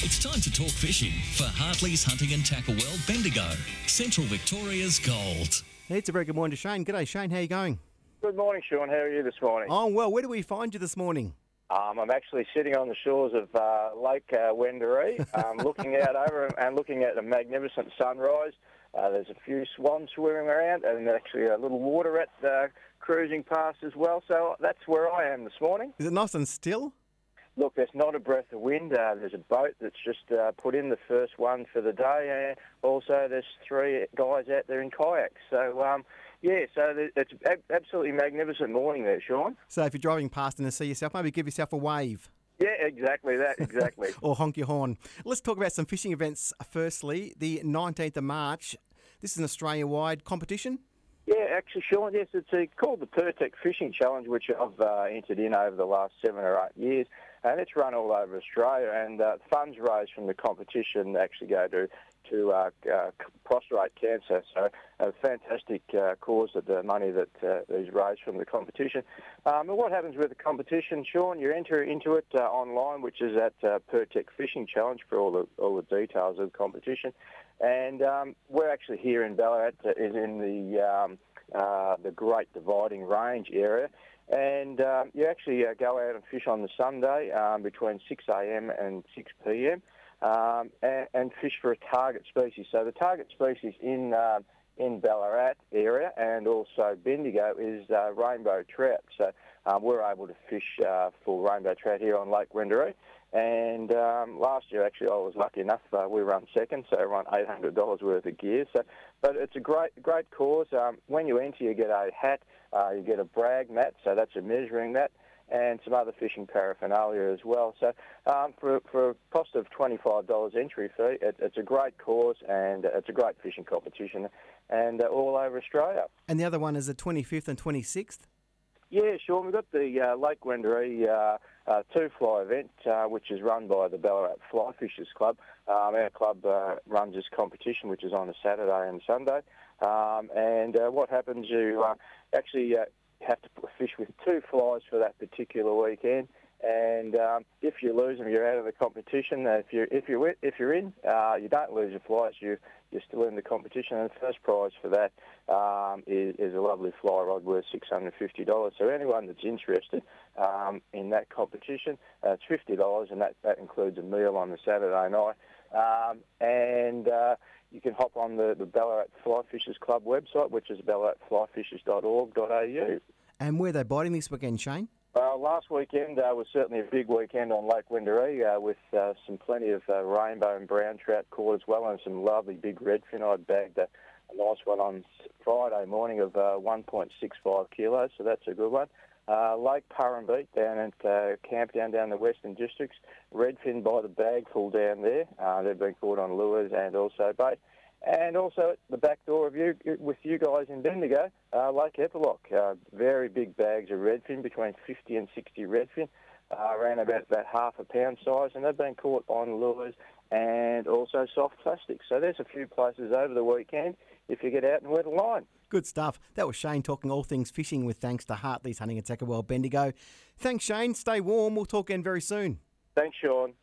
It's time to talk fishing for Hartley's Hunting and Tackle World Bendigo, Central Victoria's gold. It's a very good morning to Shane. G'day, Shane. How are you going? Good morning, Sean. How are you this morning? Oh, well, where do we find you this morning? I'm actually sitting on the shores of Lake Wendouree, looking out over and looking at a magnificent sunrise. There's a few swans swimming around and actually a little waterette cruising past as well. So that's where I am this morning. Is it nice and still? Look, there's not a breath of wind. There's a boat that's just put in the first one for the day. Also, there's 3 guys out there in kayaks. So, it's an absolutely magnificent morning there, Sean. So if you're driving past and see yourself, maybe give yourself a wave. Yeah, exactly that, exactly. Or honk your horn. Let's talk about some fishing events firstly. The 19th of March, this is an Australia-wide competition. Yeah, actually, Sean, yes, it's called the Pertec Fishing Challenge, which I've entered in over the last 7 or 8 years, and it's run all over Australia, and funds raised from the competition actually go to prostate cancer, so a fantastic cause of the money that is raised from the competition. And what happens with the competition, Sean, you enter into it online, which is at Pertec Fishing Challenge for all the details of the competition. And we're actually here in Ballarat, is in the Great Dividing Range area. And you actually go out and fish on the Sunday between 6 a.m. and 6 p.m. And fish for a target species. So the target species in Ballarat area and also Bendigo is rainbow trout. So we're able to fish for rainbow trout here on Lake Wendouree. And last year, actually, I was lucky enough. We run second, so I run $800 worth of gear. But it's a great cause. When you enter, you get a hat, you get a brag mat, so that's a measuring mat, and some other fishing paraphernalia as well. So for a cost of $25 entry fee, it's a great cause and it's a great fishing competition and all over Australia. And the other one is the 25th and 26th? Yeah, sure. We've got the Lake Wendouree two-fly event, which is run by the Ballarat Fly Fishers Club. Our club runs this competition, which is on a Saturday and Sunday. And what happens, you actually have to fish with 2 flies for that particular weekend. And if you lose them, you're out of the competition. If you're in, you don't lose your flies. You're still in the competition. And the first prize for that is a lovely fly rod worth $650. So anyone that's interested in that competition, it's $50, and that includes a meal on the Saturday night. You can hop on the Ballarat Fly Fishers Club website, which is ballaratflyfishers.org.au. And where are they biting this weekend, Shane? Last weekend was certainly a big weekend on Lake Wendouree with plenty of rainbow and brown trout caught as well, and some lovely big redfin. I bagged a nice one on Friday morning of 1.65 kilos, so that's a good one. Lake Purrumbete down at Camp down the Western Districts, redfin by the bagful down there. They've been caught on lures and also bait. And also at the back door of with you guys in Bendigo, Lake Eppalock, very big bags of redfin, between 50 and 60 redfin, around about half a pound size, and they've been caught on lures and also soft plastic. So there's a few places over the weekend if you get out and wet a line. Good stuff. That was Shane talking all things fishing with thanks to Hartley's Hunting and Tackle World Bendigo. Thanks, Shane. Stay warm. We'll talk again very soon. Thanks, Sean.